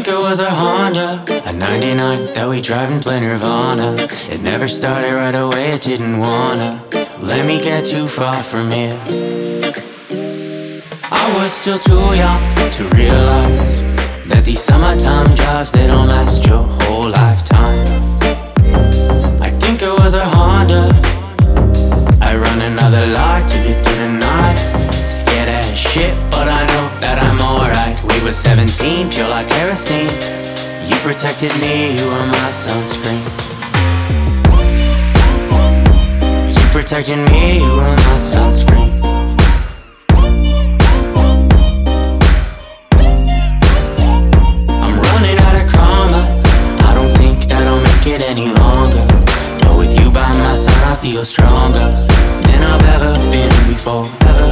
think it was a Honda, a 99 that we drive and play Nirvana. It never started right away, it didn't wanna let me get too far from here. I was still too young to realize that these summertime drives, they don't last your whole lifetime. I think it was a Honda, I run another light to get through the night. Scared as shit, but I know that I'm alright. We were 17, pure like kerosene. You protected me, you were my sunscreen. You protected me, you were my sunscreen. I'm running out of karma, I don't think that I'll make it any longer. But with you by my side I feel stronger than I've ever been before.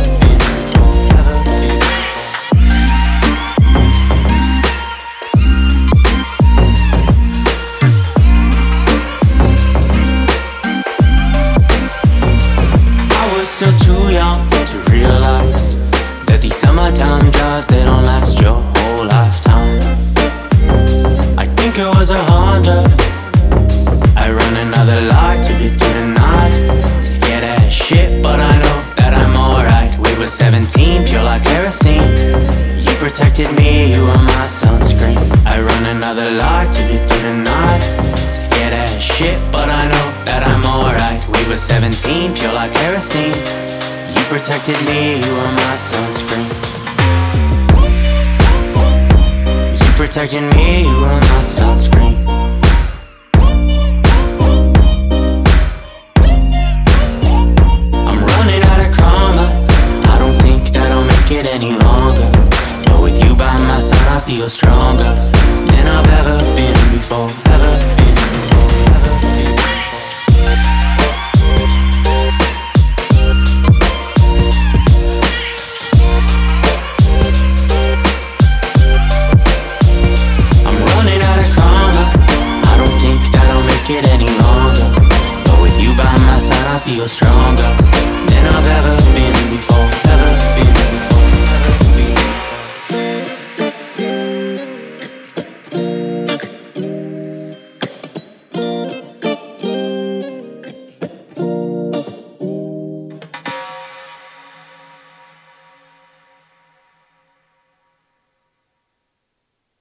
Still too young to realize that these summertime drives, they don't last your whole lifetime. I think it was a Honda, I run another light to get through the night. Scared as shit, but I know that I'm alright. We were 17, pure like kerosene. You protected me, you were my sunscreen. I run another light to get through the night. Scared as shit, but I know that I'm alright. We were 17, pure like kerosene. You protected me, you were my sunscreen. You protected me, you were my sunscreen. I'm running out of karma, I don't think that I'll make it any longer. But with you by my side I feel stronger than I've ever been before. Get any